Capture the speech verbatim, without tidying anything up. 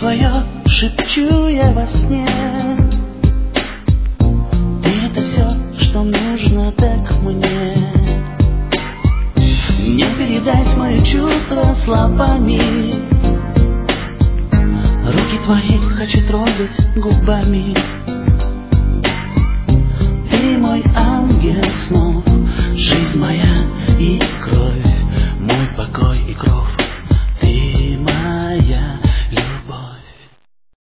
твое шепчу я во сне. Ты — это все, что нужно так мне. Не передать мои чувства словами. Руки твои хочу трогать губами.